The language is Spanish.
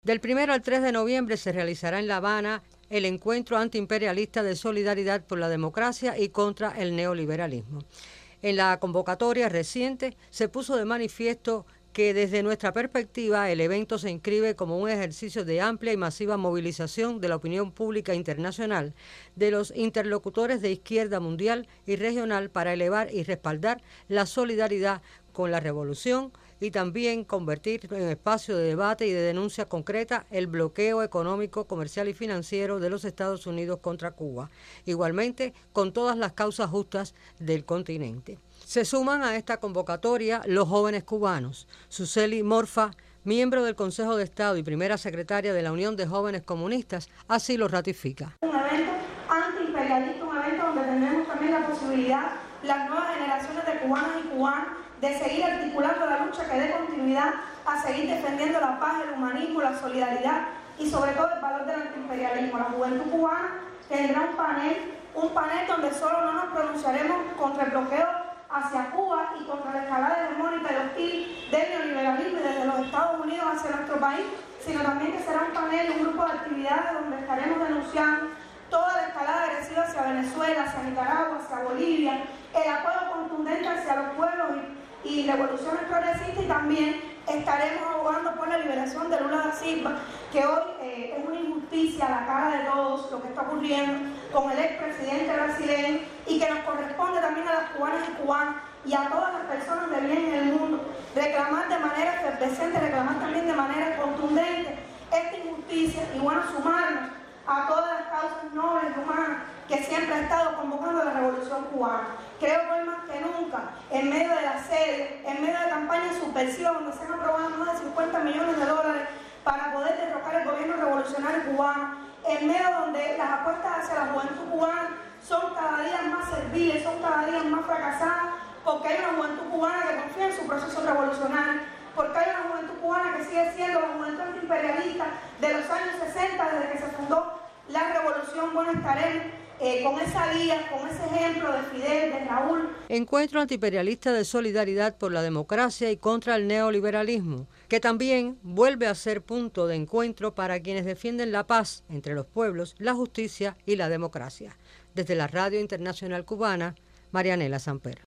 Del 1 al 3 de noviembre se realizará en La Habana el encuentro antiimperialista de solidaridad por la democracia y contra el neoliberalismo. En la convocatoria reciente se puso de manifiesto que desde nuestra perspectiva el evento se inscribe como un ejercicio de amplia y masiva movilización de la opinión pública internacional, de los interlocutores de izquierda mundial y regional para elevar y respaldar la solidaridad con la revolución y también convertir en espacio de debate y de denuncia concreta el bloqueo económico, comercial y financiero de los Estados Unidos contra Cuba, igualmente con todas las causas justas del continente. Se suman a esta convocatoria los jóvenes cubanos. Suseli Morfa, miembro del Consejo de Estado y primera secretaria de la Unión de Jóvenes Comunistas, así lo ratifica. Un evento antiimperialista, un evento donde tendremos también la posibilidad, las nuevas generaciones de cubanas y cubanos, de seguir articulando la lucha que dé continuidad a seguir defendiendo la paz, el humanismo, la solidaridad y sobre todo el valor del antiimperialismo. La juventud cubana tendrá un panel donde solo no nos pronunciaremos contra el bloqueo hacia Cuba y contra la escalada hegemónica y hostil del neoliberalismo y desde los Estados Unidos hacia nuestro país, sino también que será un panel y un grupo de actividades donde estaremos denunciando toda la escalada agresiva hacia Venezuela, hacia Nicaragua, hacia Bolivia, el apoyo contundente hacia los pueblos y revoluciones progresistas, y también estaremos abogando por la liberación de Lula da Silva, que hoy es una injusticia a la cara de todos lo que está ocurriendo con el expresidente brasileño y que nos corresponde también a las cubanas y cubanos y a todas las personas de bien en el mundo reclamar de manera efervescente, reclamar también de manera contundente esta injusticia y sumarnos a todas las causas nobles humanas que siempre ha estado convocando la revolución cubana. Creo que hoy más que nunca, en medio de la sede, en medio de campañas de subversión, donde se han aprobado más de 50 millones de dólares para poder derrocar el gobierno revolucionario cubano, en medio donde las apuestas hacia la juventud cubana son cada día más serviles, son cada día más fracasadas, porque hay una juventud cubana que confía en su proceso revolucionario, porque hay una juventud cubana que sigue siendo la juventud antiimperialista de los años 60, desde que se fundó la revolución. Bueno, estaremos con esa guía, con ese ejemplo de Fidel, de Raúl. Encuentro antiimperialista de solidaridad por la democracia y contra el neoliberalismo, que también vuelve a ser punto de encuentro para quienes defienden la paz entre los pueblos, la justicia y la democracia. Desde la Radio Internacional Cubana, Marianela Samper.